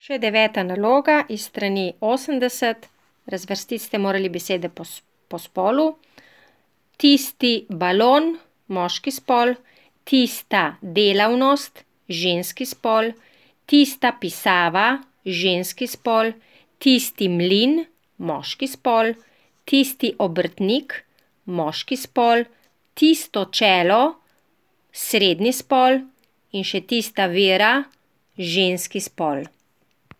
Še 9. naloga iz strani 80. Razvrstiti ste morali besede po spolu. Tisti balon, moški spol. Tista delavnost, ženski spol. Tista pisava, ženski spol. Tisti mlin, moški spol. Tisti obrtnik, moški spol. Tisto čelo, srednji spol. In še tista vera, ženski spol.